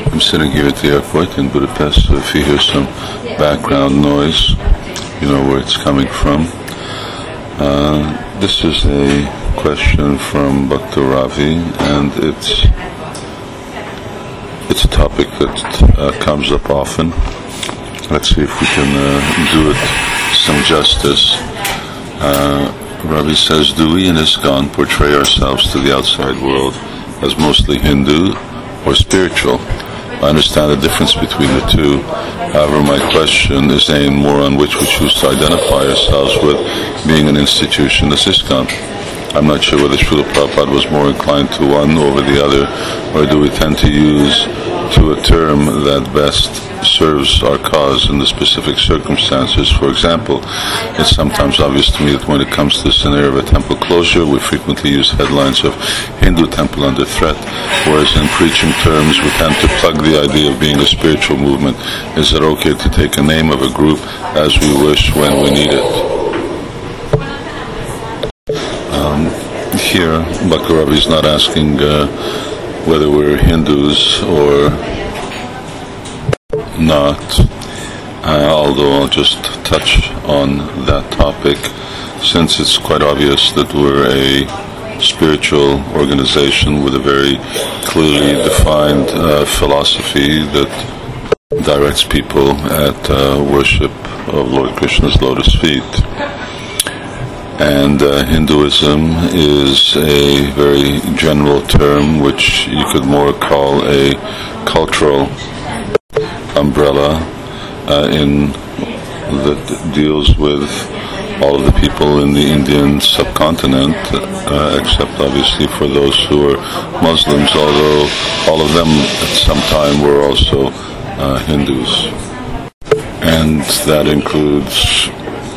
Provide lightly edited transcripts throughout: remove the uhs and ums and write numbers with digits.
I'm sitting here at the airport in Budapest, so if you hear some background noise, you know where it's coming from. This is a question from Bhakta Ravi, and it's a topic that comes up often. Let's see if we can do it some justice. Ravi says, do we in ISKCON portray ourselves to the outside world as mostly Hindu or spiritual? I understand the difference between the two. However, my question is aimed more on which we choose to identify ourselves with, being an institution as ISKCON. I'm not sure whether Srila Prabhupada was more inclined to one over the other, or do we tend to use to a term that best serves our cause in the specific circumstances. For example, it's sometimes obvious to me that when it comes to the scenario of a temple closure, we frequently use headlines of Hindu temple under threat, whereas in preaching terms we tend to plug the idea of being a spiritual movement. Is it okay to take a name of a group as we wish when we need it? Here, Bhakta Ravi is not asking whether we're Hindus or not, although I'll just touch on that topic, since it's quite obvious that we're a spiritual organization with a very clearly defined philosophy that directs people at worship of Lord Krishna's lotus feet. And Hinduism is a very general term which you could more call a cultural umbrella that deals with all of the people in the Indian subcontinent, except obviously for those who are Muslims, although all of them at some time were also Hindus. And that includes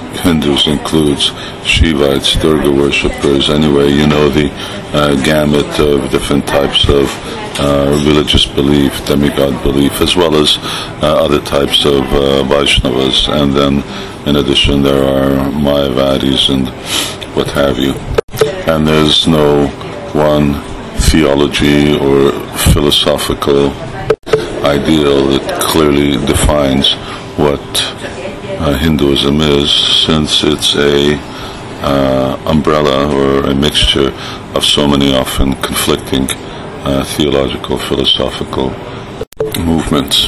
Shivites, Durga worshippers, anyway, you know the gamut of different types of religious belief, demigod belief, as well as other types of Vaishnavas, and then in addition there are Mayavadis and what have you. And there's no one theology or philosophical ideal that clearly defines what Hinduism is, since it's a umbrella or a mixture of so many often conflicting theological, philosophical movements.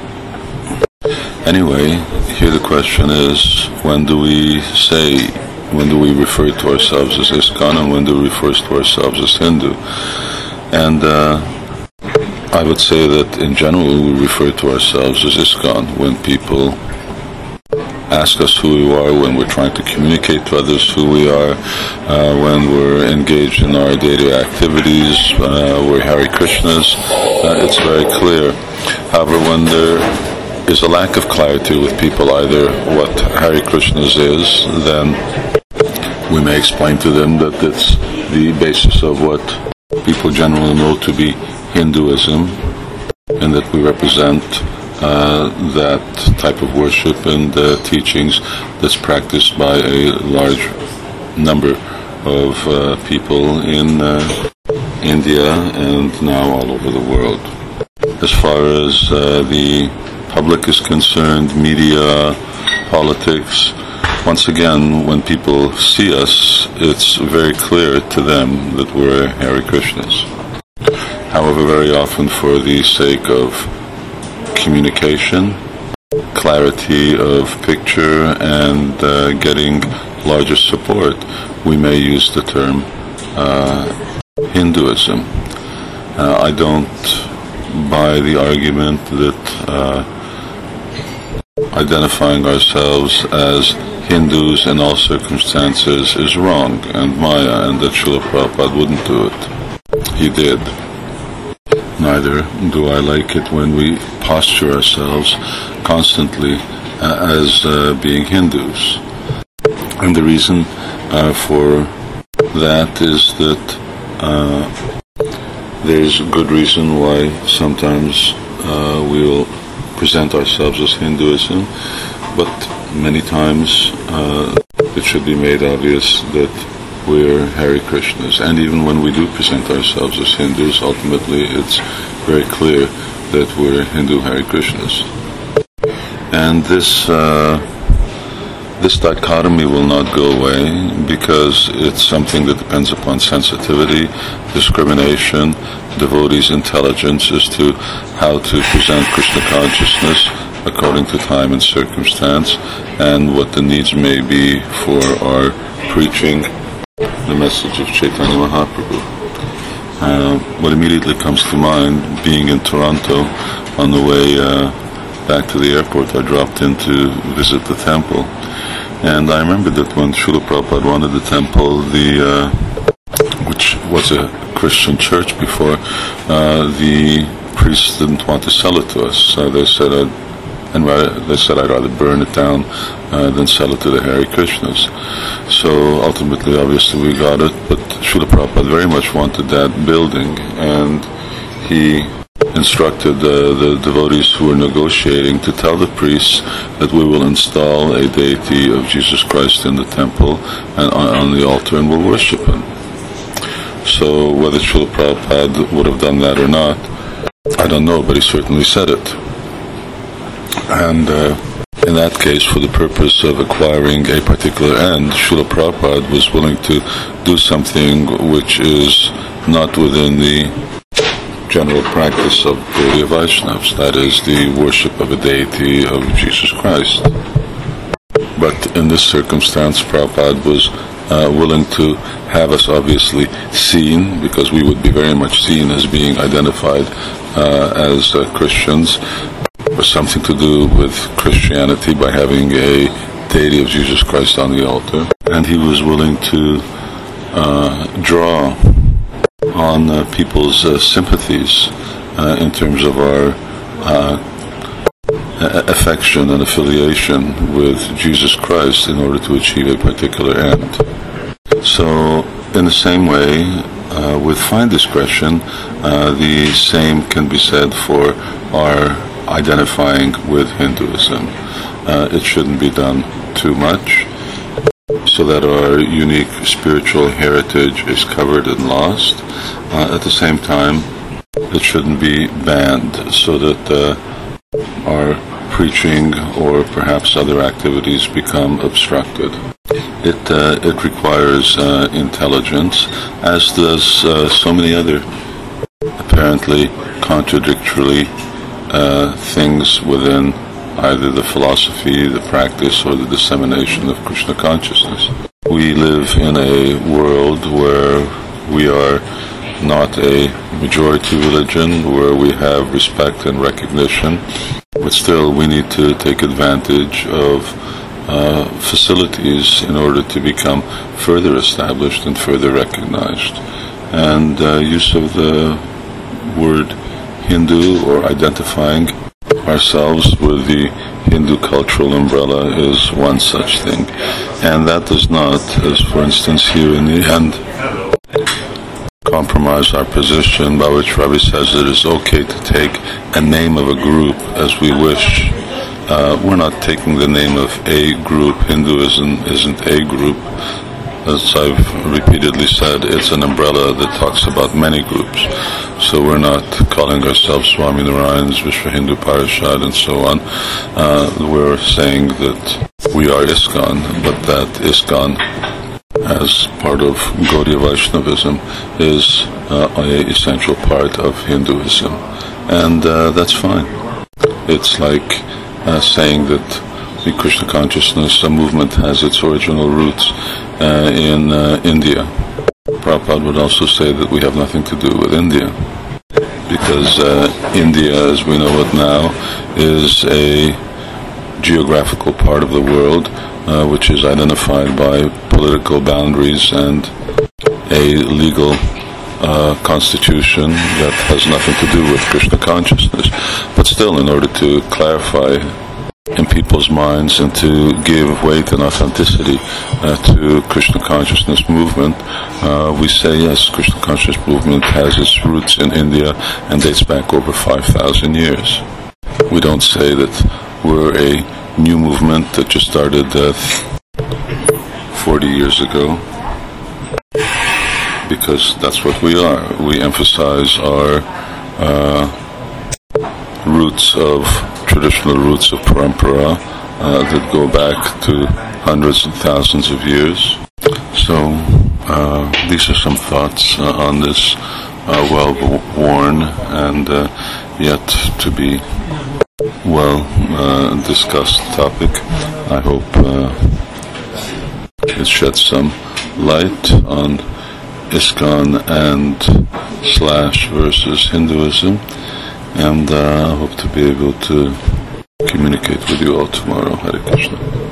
Anyway, here the question is, when do we refer to ourselves as ISKCON, and when do we refer to ourselves as Hindu? And I would say that in general we refer to ourselves as ISKCON when people ask us who we are, when we're trying to communicate to others who we are, when we're engaged in our daily activities, we're Hare Krishnas. It's very clear. However, when there is a lack of clarity with people either what Hare Krishnas is, then we may explain to them that it's the basis of what people generally know to be Hinduism, and that we represent that type of worship and teachings that's practiced by a large number of people in India and now all over the world. As far as the public is concerned, media, politics, once again, when people see us, it's very clear to them that we're Hare Krishnas. However, very often for the sake of communication, clarity of picture, and getting larger support, we may use the term Hinduism. I don't buy the argument that identifying ourselves as Hindus in all circumstances is wrong and Maya, and that Srila Prabhupada wouldn't do it. He did. Neither do I like it when we posture ourselves constantly as being Hindus. And the reason for that is that there's a good reason why sometimes we'll present ourselves as Hinduism, but many times it should be made obvious that we're Hare Krishnas. And even when we do present ourselves as Hindus, ultimately it's very clear that we're Hindu Hare Krishnas. And this dichotomy will not go away because it's something that depends upon sensitivity, discrimination, devotees' intelligence as to how to present Krishna consciousness according to time and circumstance, and what the needs may be for our preaching the message of Chaitanya Mahaprabhu. What immediately comes to mind, being in Toronto, on the way back to the airport, I dropped in to visit the temple. And I remember that when Srila Prabhupada wanted the temple, which was a Christian church before, the priests didn't want to sell it to us. So they said, I'd rather burn it down than sell it to the Hare Krishnas. So ultimately, obviously, we got it, but Srila Prabhupada very much wanted that building, and he instructed the devotees who were negotiating to tell the priests that we will install a deity of Jesus Christ in the temple and on the altar, and we'll worship him. So whether Srila Prabhupada would have done that or not, I don't know, but he certainly said it. And in that case, for the purpose of acquiring a particular end, Srila Prabhupada was willing to do something which is not within the general practice of Gaudiya Vaishnavas, that is, the worship of a deity of Jesus Christ. But in this circumstance, Prabhupada was willing to have us obviously seen, because we would be very much seen as being identified as Christians, or something to do with Christianity by having a deity of Jesus Christ on the altar. And he was willing to draw on people's sympathies in terms of our affection and affiliation with Jesus Christ in order to achieve a particular end. So, in the same way, with fine discretion, the same can be said for our identifying with Hinduism. It shouldn't be done too much, so that our unique spiritual heritage is covered and lost. At the same time, it shouldn't be banned, so that our preaching or perhaps other activities become obstructed. It requires intelligence, as does so many other apparently contradictory things within either the philosophy, the practice, or the dissemination of Krishna consciousness. We live in a world where we are not a majority religion, where we have respect and recognition, but still we need to take advantage of facilities in order to become further established and further recognized. And use of the word Hindu, or identifying ourselves with the Hindu cultural umbrella, is one such thing. And that does not, as for instance here in the end, compromise our position, by which Ravi says it is okay to take a name of a group as we wish. We're not taking the name of a group. Hinduism isn't a group. As I've repeatedly said, it's an umbrella that talks about many groups. So we're not calling ourselves Swami Narayans, Vishwa Hindu Parishad, and so on. We're saying that we are ISKCON, but that ISKCON, as part of Gaudiya Vaishnavism, is an essential part of Hinduism. And that's fine. It's like saying that the Krishna consciousness movement has its original roots in India. Prabhupada would also say that we have nothing to do with India, because India, as we know it now, is a geographical part of the world which is identified by political boundaries and a legal constitution that has nothing to do with Krishna consciousness. But still, in order to clarify in people's minds and to give weight and authenticity to Krishna consciousness movement, we say yes, Krishna consciousness movement has its roots in India and dates back over 5,000 years. We don't say that we're a new movement that just started 40 years ago. because that's what we are. We emphasize our traditional roots of parampara that go back to hundreds and thousands of years. So these are some thoughts on this well-worn and yet to be discussed topic. I hope it sheds some light on ISKCON and / versus Hinduism, and I hope to be able to communicate with you all tomorrow. Hare Krishna.